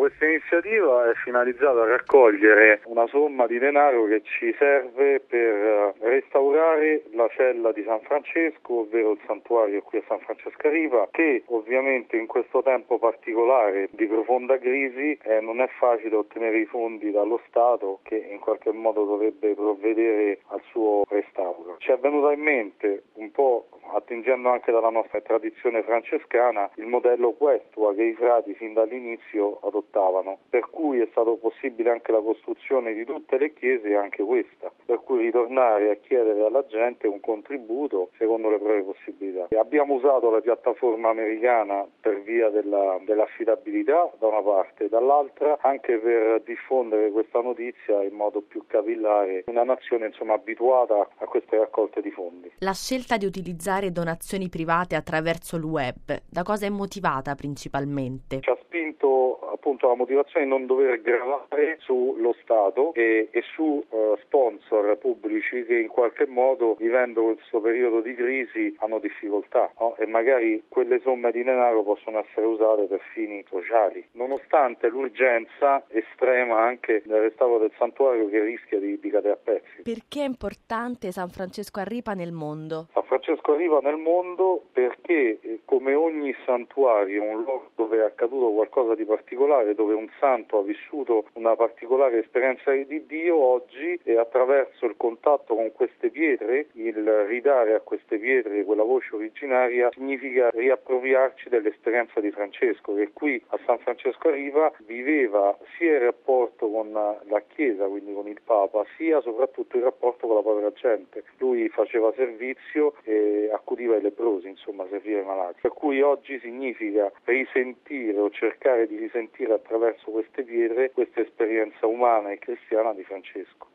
Questa iniziativa è finalizzata a raccogliere una somma di denaro che ci serve per restaurare la cella di San Francesco, ovvero il santuario qui a San Francesco a Riva, che ovviamente in questo tempo particolare di profonda crisi non è facile ottenere i fondi dallo Stato, che in qualche modo dovrebbe provvedere al suo restauro. Ci è venuta in mente, un po' attingendo anche dalla nostra tradizione francescana, il modello Questua che i frati fin dall'inizio adottavano, per cui è stato possibile anche la costruzione di tutte le chiese, anche questa, per cui ritornare a chiedere alla gente un contributo secondo le proprie possibilità. E abbiamo usato la piattaforma americana per via dell'affidabilità da una parte, dall'altra anche per diffondere questa notizia in modo più capillare, una nazione abituata a queste raccolte di fondi. La scelta di utilizzare donazioni private attraverso il web, da cosa è motivata principalmente? Ci ha spinto appunto la motivazione di non dover gravare sullo Stato e su sponsor pubblici che in qualche modo, vivendo questo periodo di crisi, hanno difficoltà, no? E magari quelle somme di denaro possono essere usate per fini sociali, nonostante l'urgenza estrema anche del restauro del santuario che rischia di cadere a pezzi. Perché è importante San Francesco a Ripa nel mondo? San Francesco a Riva nel mondo perché, come ogni santuario, un luogo dove è accaduto qualcosa di particolare, dove un santo ha vissuto una particolare esperienza di Dio, oggi attraverso il contatto con queste pietre, il ridare a queste pietre quella voce originaria, significa riappropriarci dell'esperienza di Francesco, che qui a San Francesco a Riva viveva sia il rapporto con la Chiesa, quindi con il Papa, sia soprattutto il rapporto con la povera gente. Lui faceva servizio e accudiva i lebbrosi, serviva i malati. Per cui oggi significa risentire o cercare di risentire attraverso queste pietre questa esperienza umana e cristiana di Francesco.